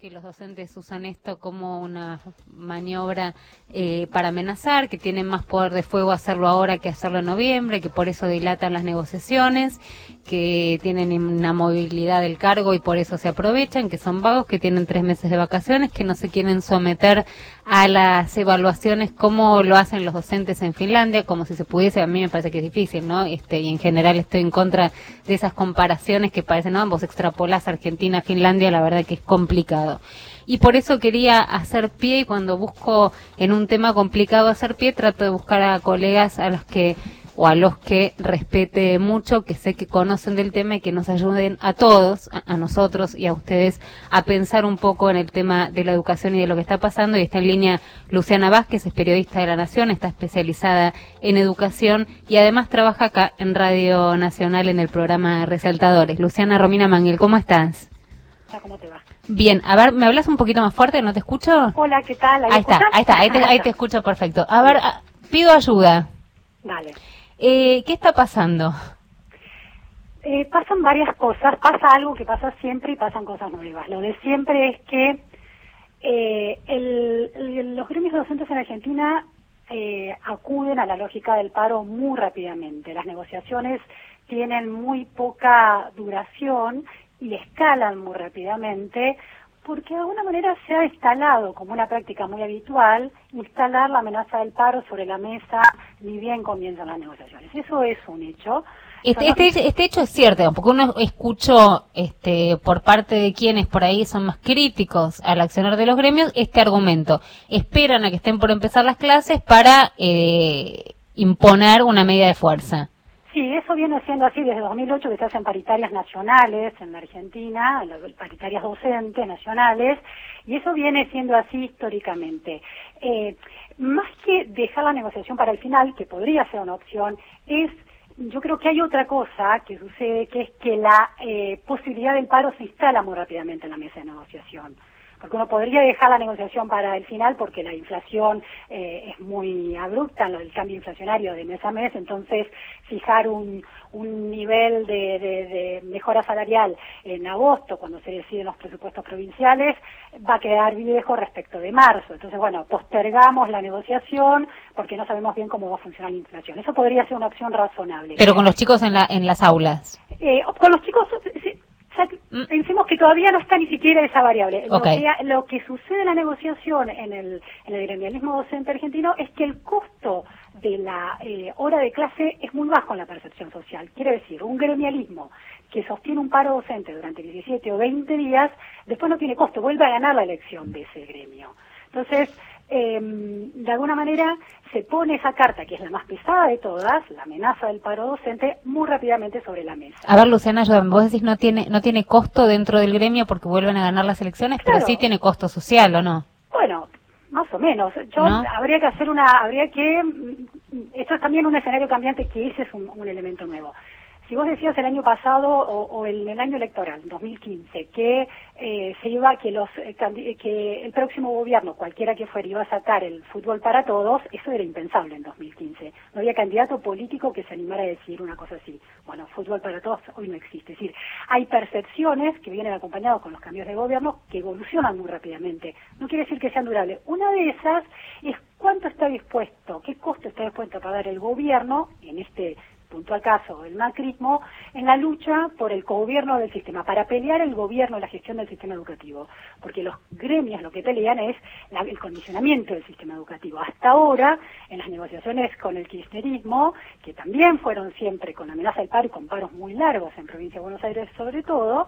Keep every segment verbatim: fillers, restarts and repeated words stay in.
que los docentes usan esto como una maniobra eh, para amenazar, que tienen más poder de fuego hacerlo ahora que hacerlo en noviembre, que por eso dilatan las negociaciones, que tienen una movilidad del cargo y por eso se aprovechan, que son vagos, que tienen tres meses de vacaciones, que no se quieren someter a las evaluaciones como lo hacen los docentes en Finlandia, como si se pudiese. A mí me parece que es difícil, ¿no? Este, y en general estoy en contra de esas comparaciones que parecen, ¿no? Vos extrapolás Argentina a Finlandia, la verdad que es complicado. Y por eso quería hacer pie, y cuando busco en un tema complicado hacer pie, trato de buscar a colegas a los que o a los que respete mucho, que sé que conocen del tema y que nos ayuden a todos, a, a nosotros y a ustedes, a pensar un poco en el tema de la educación y de lo que está pasando. Y está en línea Luciana Vázquez, es periodista de La Nación, está especializada en educación y además trabaja acá en Radio Nacional en el programa Resaltadores. Luciana Romina Manguel, ¿cómo estás? ¿Cómo te va? Bien, a ver, ¿me hablas un poquito más fuerte? ¿No te escucho? Hola, ¿qué tal? Ahí, ahí está, ahí está, ahí te, ahí te escucho perfecto. A ver, a, pido ayuda. Dale. Eh, ¿Qué está pasando? Eh, pasan varias cosas, pasa algo que pasa siempre y pasan cosas nuevas. Lo de siempre es que eh, el, el, los gremios docentes en Argentina eh, acuden a la lógica del paro muy rápidamente. Las negociaciones tienen muy poca duración y escalan muy rápidamente, porque de alguna manera se ha instalado como una práctica muy habitual instalar la amenaza del paro sobre la mesa ni bien comienzan las negociaciones. Eso es un hecho. Este, este, este hecho es cierto, porque uno escuchó este, por parte de quienes por ahí son más críticos al accionar de los gremios este argumento. Esperan a que estén por empezar las clases para eh, imponer una medida de fuerza. Sí, eso viene siendo así desde dos mil ocho, que se hacen paritarias nacionales en la Argentina, paritarias docentes nacionales, y eso viene siendo así históricamente. Eh, más que dejar la negociación para el final, que podría ser una opción, es, yo creo que hay otra cosa que sucede, que es que la eh, posibilidad del paro se instala muy rápidamente en la mesa de negociación. Porque uno podría dejar la negociación para el final porque la inflación eh, es muy abrupta, el cambio inflacionario de mes a mes, entonces fijar un, un nivel de, de, de mejora salarial en agosto, cuando se deciden los presupuestos provinciales, va a quedar viejo respecto de marzo. Entonces, bueno, postergamos la negociación porque no sabemos bien cómo va a funcionar la inflación. Eso podría ser una opción razonable. Pero con los chicos en, la, en las aulas. Eh, con los chicos... Sí, o sea, pensemos que todavía no está ni siquiera esa variable. Okay. Lo, que, lo que sucede en la negociación en el, en el gremialismo docente argentino es que el costo de la eh, hora de clase es muy bajo en la percepción social. Quiere decir, un gremialismo que sostiene un paro docente durante diecisiete o veinte días, después no tiene costo, vuelve a ganar la elección de ese gremio. Entonces, eh, de alguna manera se pone esa carta, que es la más pesada de todas, la amenaza del paro docente, muy rápidamente sobre la mesa. A ver, Luciana, vos decís no tiene no tiene costo dentro del gremio porque vuelven a ganar las elecciones, claro, pero sí tiene costo social, ¿o no? Bueno, más o menos. Yo ¿No? habría que hacer una, habría que, esto es también un escenario cambiante, que ese es un, un elemento nuevo. Si vos decías el año pasado o, o en el año electoral, dos mil quince, que eh, se iba, que los eh, que el próximo gobierno, cualquiera que fuera, iba a sacar el fútbol para todos, eso era impensable en dos mil quince. No había candidato político que se animara a decir una cosa así. Bueno, fútbol para todos hoy no existe. Es decir, hay percepciones que vienen acompañados con los cambios de gobierno que evolucionan muy rápidamente. No quiere decir que sean durables. Una de esas es cuánto está dispuesto, qué costo está dispuesto a pagar el gobierno en este puntual caso, el macrismo, en la lucha por el cogobierno del sistema, para pelear el gobierno, la gestión del sistema educativo, porque los gremios lo que pelean es la, el condicionamiento del sistema educativo. Hasta ahora, en las negociaciones con el kirchnerismo, que también fueron siempre con amenaza del paro y con paros muy largos en Provincia de Buenos Aires sobre todo,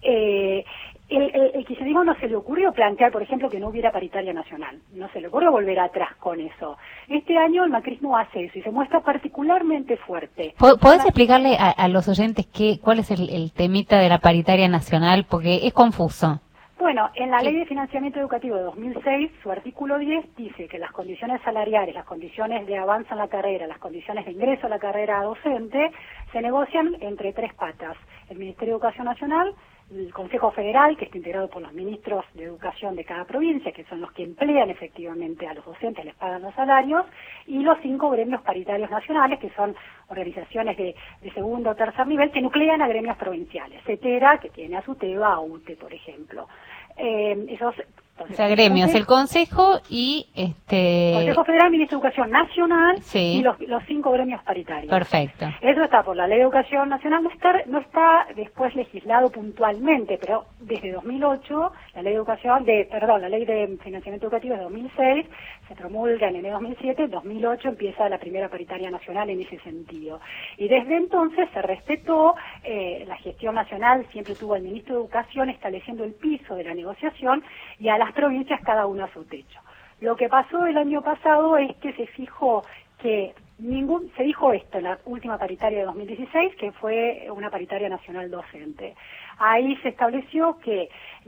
eh, el, el, el kirchnerismo no se le ocurrió plantear, por ejemplo, que no hubiera paritaria nacional, no se le ocurrió volver atrás con eso. Este año el macrismo hace eso y se muestra particularmente fuerte. ¿Podés explicarle a, a los oyentes qué, cuál es el, el temita de la paritaria nacional? Porque es confuso. Bueno, en la Ley de Financiamiento Educativo de dos mil seis, su artículo diez dice que las condiciones salariales, las condiciones de avance en la carrera, las condiciones de ingreso a la carrera docente, se negocian entre tres patas: el Ministerio de Educación Nacional, el Consejo Federal, que está integrado por los ministros de Educación de cada provincia, que son los que emplean efectivamente a los docentes, les pagan los salarios, y los cinco gremios paritarios nacionales, que son organizaciones de, de segundo o tercer nivel, que nuclean a gremios provinciales. CETERA, que tiene a SUTEBA, a UTE, por ejemplo. eh, esos... Entonces, o sea, gremios, el Consejo y este... Consejo Federal, Ministro de Educación Nacional, sí, y los, los cinco gremios paritarios. Perfecto. Eso está por la Ley de Educación Nacional, no está, no está después legislado puntualmente, pero desde dos mil ocho, la Ley de Educación, de, perdón, la Ley de Financiamiento Educativo es de dos mil seis, se promulga en enero de dos mil siete, en dos mil ocho empieza la primera paritaria nacional en ese sentido. Y desde entonces se respetó, eh, la gestión nacional siempre tuvo al Ministro de Educación estableciendo el piso de la negociación y a las provincias cada uno a su techo. Lo que pasó el año pasado es que se fijó que ningún, se dijo esto en la última paritaria de dos mil dieciséis, que fue una paritaria nacional docente. Ahí se estableció que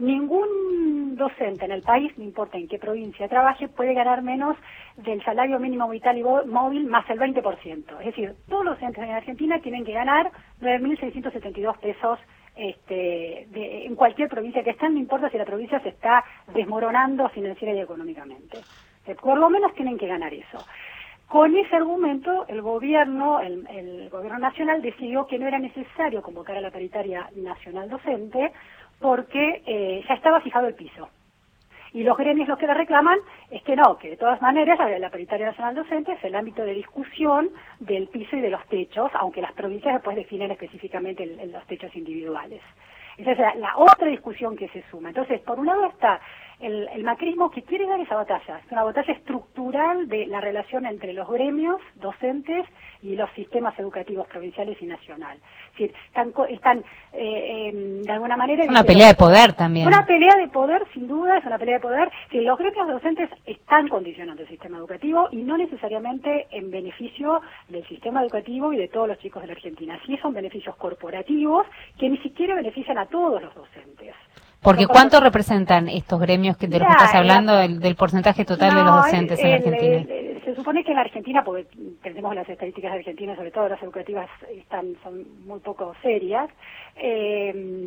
ningún docente en el país, no importa en qué provincia trabaje, puede ganar menos del salario mínimo vital y móvil más el veinte por ciento. Es decir, todos los docentes en Argentina tienen que ganar nueve mil seiscientos setenta y dos pesos Este, de, en cualquier provincia que estén, no importa si la provincia se está desmoronando financiera y económicamente. Eh, por lo menos tienen que ganar eso. Con ese argumento, el gobierno, el, el gobierno nacional decidió que no era necesario convocar a la paritaria nacional docente porque eh, ya estaba fijado el piso. Y los gremios lo que le reclaman es que no, que de todas maneras la, la paritaria nacional docente es el ámbito de discusión del piso y de los techos, aunque las provincias después definen específicamente el, el, los techos individuales. Esa es la, la otra discusión que se suma. Entonces, por un lado está el, el macrismo que quiere dar esa batalla. Es una batalla estructural de la relación entre los gremios docentes y los sistemas educativos provinciales y nacional. Es decir, están, están eh, eh, de alguna manera... Una pelea de poder también. Una pelea de poder, sin duda, es una pelea de poder. Si los gremios docentes están condicionando el sistema educativo y no necesariamente en beneficio del sistema educativo y de todos los chicos de la Argentina. Sí son beneficios corporativos que ni siquiera benefician a todos los docentes. Porque ¿cuánto representan estos gremios que de los que estás hablando, el, del porcentaje total no, de los docentes el, en Argentina? El, el, se supone que en la Argentina, porque tenemos las estadísticas de Argentina, sobre todo las educativas, están son muy poco serias, eh,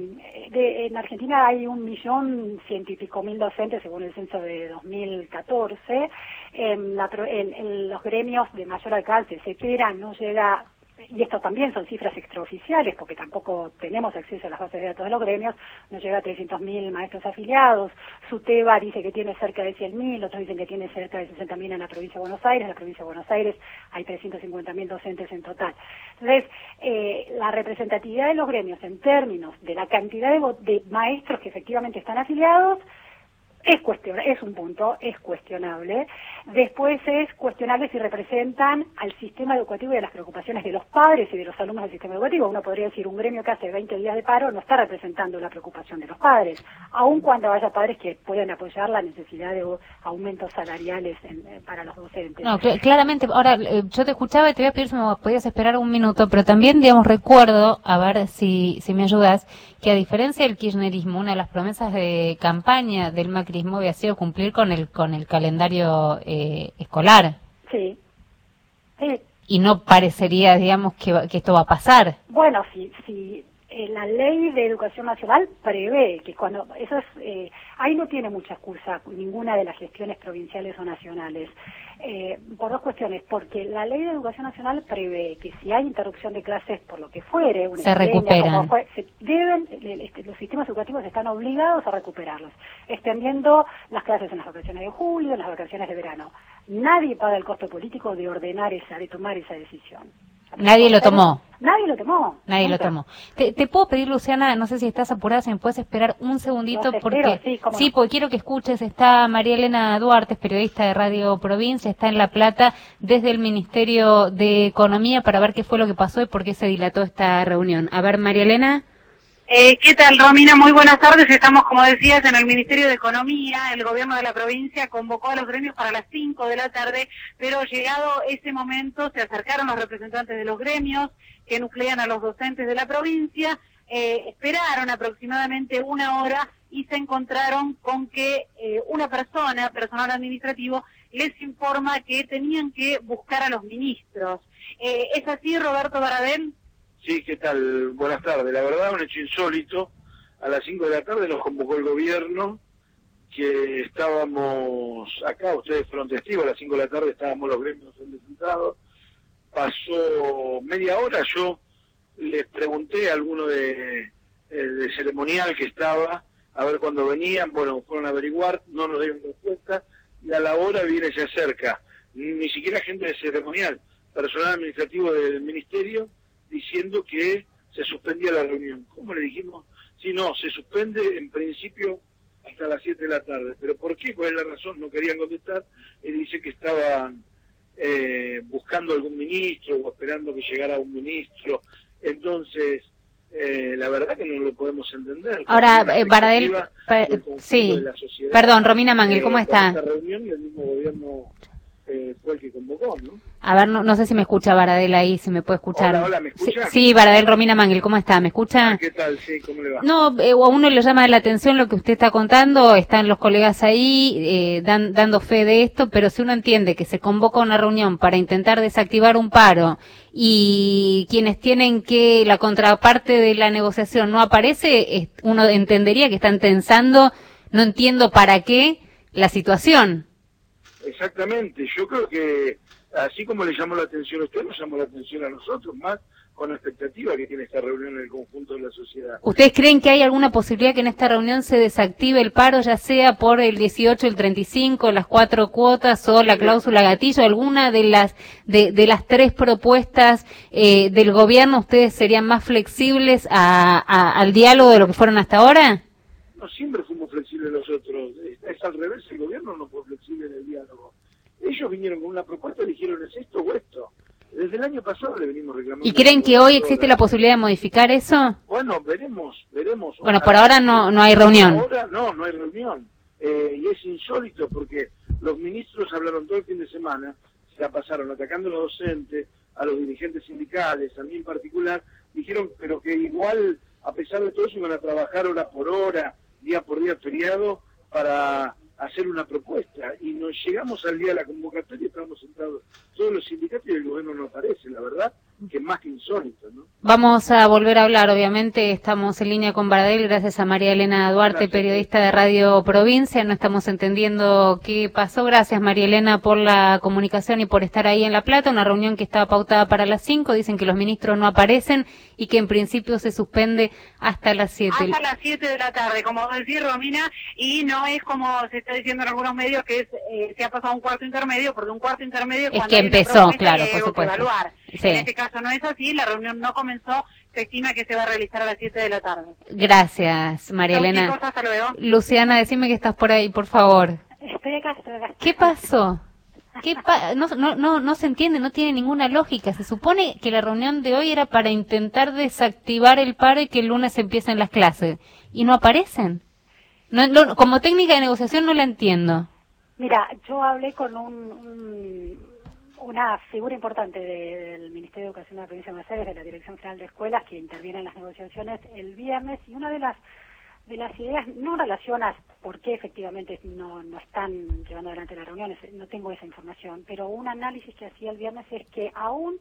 de, en Argentina hay un millón ciento y pico mil docentes, según el censo de dos mil catorce, en, la, en, en los gremios de mayor alcance, etcétera, no llega... Y esto también son cifras extraoficiales, porque tampoco tenemos acceso a las bases de datos de los gremios, nos llega a trescientos mil maestros afiliados, SUTEBA dice que tiene cerca de cien mil, otros dicen que tiene cerca de sesenta mil en la provincia de Buenos Aires, en la provincia de Buenos Aires hay trescientos cincuenta mil docentes en total. Entonces, eh, la representatividad de los gremios en términos de la cantidad de, de maestros que efectivamente están afiliados, Es cuestion es un punto, es cuestionable. Después es cuestionable si representan al sistema educativo y a las preocupaciones de los padres y de los alumnos del sistema educativo. Uno podría decir, un gremio que hace veinte días de paro no está representando la preocupación de los padres, aun cuando haya padres que puedan apoyar la necesidad de aumentos salariales en, eh, para los docentes. No, cl claramente, ahora eh, yo te escuchaba y te voy a pedir si me podías esperar un minuto, pero también, digamos, recuerdo, a ver si, si me ayudas, que a diferencia del kirchnerismo, una de las promesas de campaña del macrismo había sido cumplir con el con el calendario eh, escolar. Sí. Sí. Y no parecería, digamos, que, que esto va a pasar. Bueno, si, si eh, la ley de educación nacional prevé que cuando, eso es, eh, ahí no tiene mucha excusa ninguna de las gestiones provinciales o nacionales, eh, por dos cuestiones, porque la ley de educación nacional prevé que si hay interrupción de clases por lo que fuere, una se recuperan. Como fue, se deben, este, los sistemas educativos están obligados a recuperarlos, extendiendo las clases en las vacaciones de julio, en las vacaciones de verano. Nadie paga el costo político de ordenar esa, de tomar esa decisión. Nadie lo tomó. Nadie lo tomó. Nadie nunca. lo tomó. Te, te puedo pedir, Luciana, no sé si estás apurada, si me puedes esperar un segundito, Los porque espero, sí, cómo sí, no. porque quiero que escuches. Está María Elena Duarte, es periodista de Radio Provincia, está en La Plata desde el Ministerio de Economía para ver qué fue lo que pasó y por qué se dilató esta reunión. A ver, María Elena. Eh, ¿Qué tal, Romina? Muy buenas tardes. Estamos, como decías, en el Ministerio de Economía. El gobierno de la provincia convocó a los gremios para las cinco de la tarde, pero llegado ese momento se acercaron los representantes de los gremios que nuclean a los docentes de la provincia, eh, esperaron aproximadamente una hora y se encontraron con que eh, una persona, personal administrativo, les informa que tenían que buscar a los ministros. Eh, ¿Es así, Roberto Baradel? Sí, ¿qué tal? Buenas tardes. La verdad, un hecho insólito. A las cinco de la tarde nos convocó el gobierno, que estábamos acá, ustedes fueron testigos, a las cinco de la tarde estábamos los gremios sentados. Pasó media hora, yo les pregunté a alguno de, de ceremonial que estaba, a ver cuándo venían, bueno, fueron a averiguar, no nos dieron respuesta, y a la hora viene ya cerca, ni siquiera gente de ceremonial, personal administrativo del ministerio, diciendo que se suspendía la reunión. ¿Cómo le dijimos? Sí, no, se suspende en principio hasta las siete de la tarde. ¿Pero por qué? ¿Cuál es la razón? No querían contestar. Él dice que estaban eh, buscando algún ministro o esperando que llegara un ministro. Entonces, eh, la verdad que no lo podemos entender. Ahora, eh, Baradel, pa, sí, perdón, Romina Mangel, ¿cómo está? Esta reunión y el mismo gobierno eh, fue el que convocó, ¿no? A ver, no, no sé si me escucha Baradel ahí, si me puede escuchar. Hola, hola, ¿me escucha? Sí, sí, Baradel, Romina Mangel, ¿cómo está? ¿Me escucha? ¿Qué tal? Sí, ¿cómo le va? No, eh, a uno le llama la atención lo que usted está contando, están los colegas ahí eh, dan, dando fe de esto, pero si uno entiende que se convoca una reunión para intentar desactivar un paro y quienes tienen que, la contraparte de la negociación no aparece, uno entendería que están tensando, no entiendo para qué, la situación. Exactamente, yo creo que así como le llamó la atención a usted, nos llamó la atención a nosotros, más con la expectativa que tiene esta reunión en el conjunto de la sociedad. ¿Ustedes creen que hay alguna posibilidad que en esta reunión se desactive el paro, ya sea por el dieciocho, el treinta y cinco, las cuatro cuotas o la cláusula gatillo, alguna de las de, de las tres propuestas eh, del gobierno? ¿Ustedes serían más flexibles a, a, al diálogo de lo que fueron hasta ahora? No, siempre fuimos flexibles nosotros. Es, es al revés, el gobierno no fue flexible en el diálogo. Ellos vinieron con una propuesta y dijeron es esto o esto. Desde el año pasado le venimos reclamando. ¿Y creen que hoy existe la posibilidad de modificar eso? Bueno, veremos, veremos. Bueno, por ahora no no hay reunión. Por ahora no, no hay reunión. Eh, y es insólito porque los ministros hablaron todo el fin de semana, se la pasaron atacando a los docentes, a los dirigentes sindicales, a mí en particular, dijeron pero que igual, a pesar de todo eso, iban a trabajar hora por hora, día por día feriado, para hacer una propuesta, y nos llegamos al día de la convocatoria y estábamos sentados todos los sindicatos y el gobierno no aparece, la verdad, que es más que insólito, ¿no? Vamos a volver a hablar, obviamente estamos en línea con Baradel, gracias a María Elena Duarte, gracias, periodista de Radio Provincia, no estamos entendiendo qué pasó, gracias María Elena por la comunicación y por estar ahí en La Plata, una reunión que estaba pautada para las cinco, dicen que los ministros no aparecen y que en principio se suspende hasta las siete. Hasta las siete de la tarde, como decía Romina, y no es como se está diciendo en algunos medios que es, eh, se ha pasado un cuarto intermedio, porque un cuarto intermedio es que empezó, claro, por supuesto. Evaluar. Sí. En este caso no es así, la reunión no comenzó, se estima que se va a realizar a las siete de la tarde. Gracias, María Elena. Chicos, hasta luego. Luciana, decime que estás por ahí, por favor. Estoy acá, estoy acá. ¿Qué pasó? ¿Qué pa no, no, no, no se entiende, no tiene ninguna lógica. Se supone que la reunión de hoy era para intentar desactivar el paro y que el lunes empiecen las clases. Y no aparecen. No, no, como técnica de negociación no la entiendo. Mira, yo hablé con un, un, una figura importante de, del Ministerio de Educación de la Provincia de Buenos Aires, de la Dirección General de Escuelas, que interviene en las negociaciones el viernes, y una de las de las ideas no relacionas por qué efectivamente no, no están llevando adelante las reuniones, no tengo esa información, pero un análisis que hacía el viernes es que aún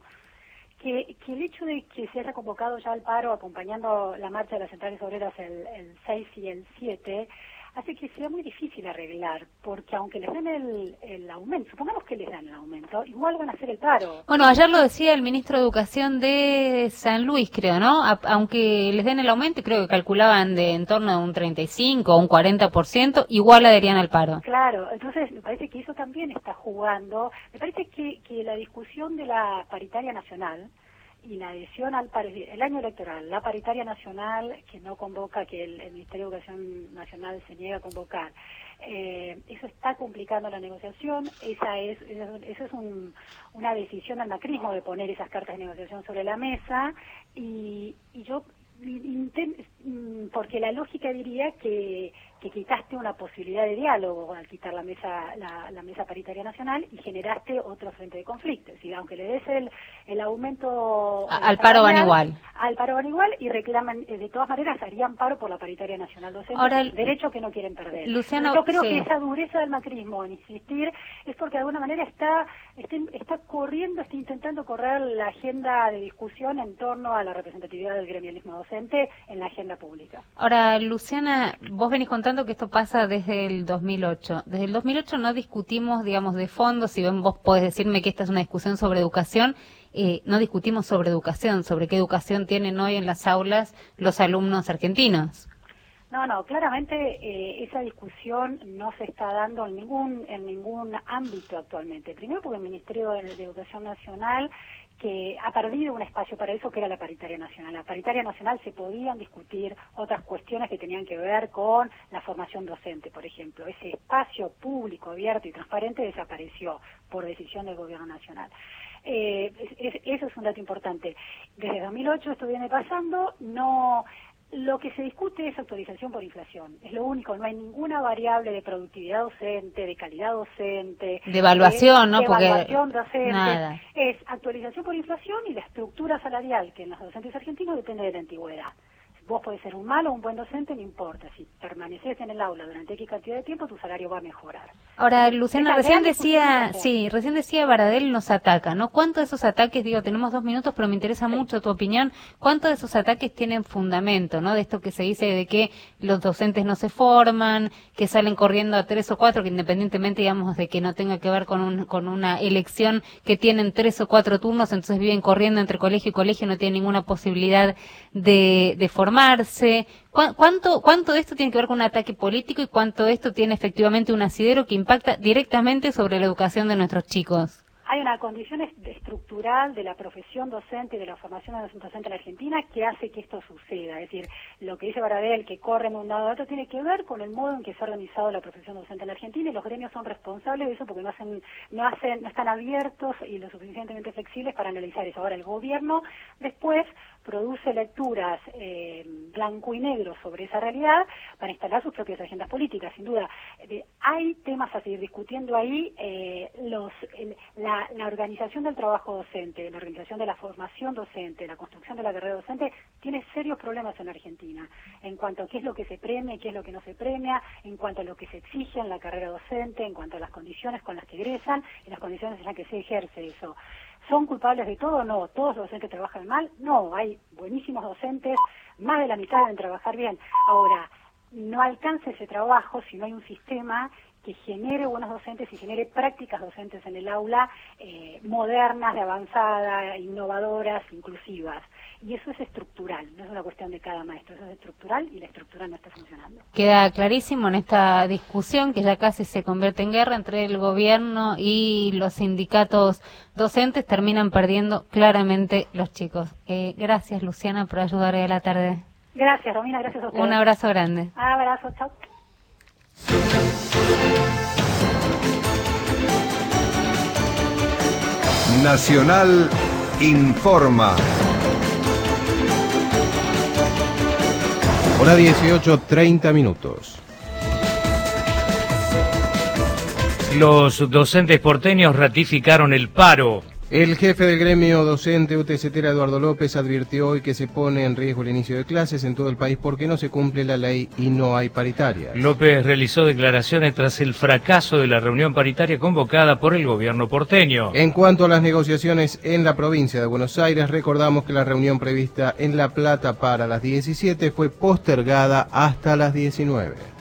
que, que el hecho de que se haya convocado ya al paro acompañando la marcha de las centrales obreras el, el seis y el siete, hace que sea muy difícil arreglar, porque aunque les den el, el aumento, supongamos que les dan el aumento, igual van a hacer el paro. Bueno, ayer lo decía el ministro de Educación de San Luis, creo, ¿no? A, aunque les den el aumento, creo que calculaban de en torno a un treinta y cinco o un cuarenta por ciento, igual adherían al paro. Claro, entonces me parece que eso también está jugando. Me parece que, que la discusión de la paritaria nacional y la adhesión al el año electoral, la paritaria nacional que no convoca, que el, el Ministerio de Educación Nacional se niega a convocar, eh, eso está complicando la negociación. Esa es esa es un, una decisión del macrismo de poner esas cartas de negociación sobre la mesa, y, y yo intent, porque la lógica diría que que quitaste una posibilidad de diálogo al quitar la mesa la, la mesa paritaria nacional y generaste otro frente de conflicto. Es decir, aunque le des el, el aumento a, al paro van igual. Al paro van igual y reclaman, de todas maneras, harían paro por la paritaria nacional docente, ahora, el derecho que no quieren perder. Luciano, yo creo sí. que esa dureza del macrismo en insistir es porque de alguna manera está, está, está corriendo, está intentando correr la agenda de discusión en torno a la representatividad del gremialismo docente en la agenda pública. Ahora, Luciana, vos venís contando que esto pasa desde el dos mil ocho. Desde el dos mil ocho no discutimos, digamos, de fondo. Si ven, vos podés decirme que esta es una discusión sobre educación, eh, no discutimos sobre educación, sobre qué educación tienen hoy en las aulas los alumnos argentinos. No, no, claramente eh, esa discusión no se está dando en ningún en ningún ámbito actualmente. Primero porque el Ministerio de, de Educación Nacional que ha perdido un espacio para eso, que era la paritaria nacional. La paritaria nacional se podían discutir otras cuestiones que tenían que ver con la formación docente, por ejemplo. Ese espacio público, abierto y transparente desapareció por decisión del Gobierno Nacional. Eh, es, es, eso es un dato importante. Desde dos mil ocho esto viene pasando, no... Lo que se discute es actualización por inflación, es lo único, no hay ninguna variable de productividad docente, de calidad docente, de evaluación, de, ¿no? de Porque evaluación docente, nada. Es actualización por inflación y la estructura salarial, que en los docentes argentinos depende de la antigüedad. Vos podés ser un malo o un buen docente, no importa. Si permaneces en el aula durante X cantidad de tiempo, tu salario va a mejorar. Ahora, Luciana, Esa recién gran decía, discusión. sí, recién decía Baradel nos ataca, ¿no? ¿Cuántos de esos ataques, digo, tenemos dos minutos, pero me interesa mucho tu opinión, cuántos de esos ataques tienen fundamento, ¿no? De esto que se dice de que los docentes no se forman, que salen corriendo a tres o cuatro, que independientemente, digamos, de que no tenga que ver con un, con una elección, que tienen tres o cuatro turnos, entonces viven corriendo entre colegio y colegio, no tienen ninguna posibilidad de, de formarse. ¿Cuánto, ¿Cuánto de esto tiene que ver con un ataque político y cuánto de esto tiene efectivamente un asidero que impacta directamente sobre la educación de nuestros chicos? Hay una condición estructural de la profesión docente y de la formación de docente en la Argentina que hace que esto suceda. Es decir, lo que dice Baradel, que corre de un lado a otro, tiene que ver con el modo en que se ha organizado la profesión docente en la Argentina, y los gremios son responsables de eso porque no hacen, no hacen, no están abiertos y lo suficientemente flexibles para analizar eso. Ahora, el gobierno después produce lecturas eh, blanco y negro sobre esa realidad para instalar sus propias agendas políticas, sin duda. Eh, hay temas a seguir discutiendo ahí, eh, los, el, la, la organización del trabajo docente, la organización de la formación docente, la construcción de la carrera docente, tiene serios problemas en Argentina, en cuanto a qué es lo que se premia y qué es lo que no se premia, en cuanto a lo que se exige en la carrera docente, en cuanto a las condiciones con las que egresan y las condiciones en las que se ejerce eso. ¿Son culpables de todo? No. ¿Todos los docentes trabajan mal? No. Hay buenísimos docentes, más de la mitad deben trabajar bien. Ahora, no alcanza ese trabajo si no hay un sistema que genere buenos docentes y genere prácticas docentes en el aula eh, modernas, de avanzada, innovadoras, inclusivas. Y eso es estructural, no es una cuestión de cada maestro, eso es estructural y la estructura no está funcionando. Queda clarísimo en esta discusión que ya casi se convierte en guerra entre el gobierno y los sindicatos docentes, terminan perdiendo claramente los chicos. Eh, gracias, Luciana, por ayudar hoy a la tarde. Gracias, Romina, gracias a ustedes. Un abrazo grande. Abrazo, chao. Nacional informa. Hora dieciocho, treinta minutos. Los docentes porteños ratificaron el paro. El jefe del gremio docente UTCTera, Eduardo López, advirtió hoy que se pone en riesgo el inicio de clases en todo el país porque no se cumple la ley y no hay paritarias. López realizó declaraciones tras el fracaso de la reunión paritaria convocada por el gobierno porteño. En cuanto a las negociaciones en la provincia de Buenos Aires, recordamos que la reunión prevista en La Plata para las diecisiete fue postergada hasta las diecinueve.